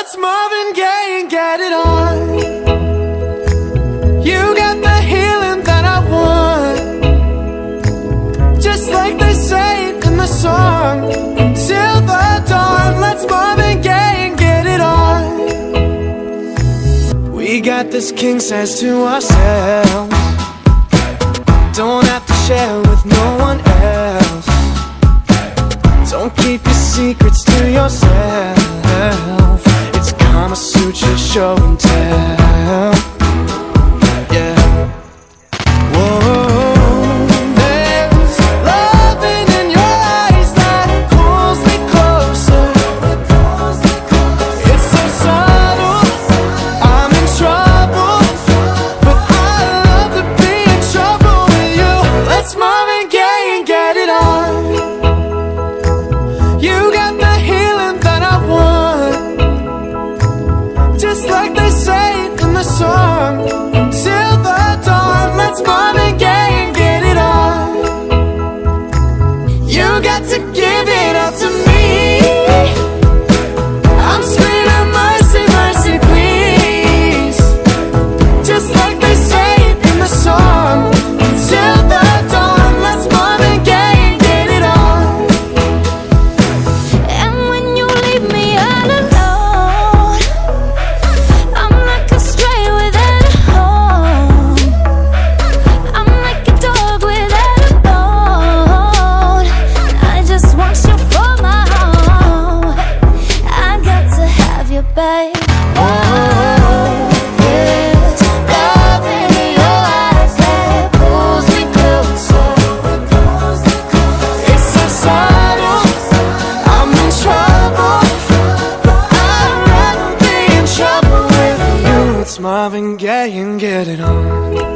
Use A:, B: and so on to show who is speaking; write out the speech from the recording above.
A: Let's Marvin Gaye and get it on. You got the healing that I want, just like they say in the song. Till the dawn, let's Marvin Gaye and get it on. We got this king size to ourselves, don't have to share with no one else. Don't keep your secrets to yourself. It's Kama Sutra show and tell. Yeah. Whoa. There's loving in your eyes that pulls me closer. It's so subtle, I'm in trouble, but I love to be in trouble with you. Let's Marvin Gaye and get it on. You got the healing that I want, just like they say in the song. Till the dawn, let's Marvin Gaye and get it on. You got to give it up to me. I'm screaming mercy, mercy, please, just like they say in the song. Till the dawn, let's Marvin Gaye and get it on.
B: And when you leave me all alone, I'm like a stray without a home. I'm like a dog without a bone. I just want you for my home. I got to have you, babe. Oh, there's love in your eyes that pulls me closer.
A: It's so subtle, I'm in trouble, but I'd rather be in trouble with you. It's Marvin Gaye and get it on.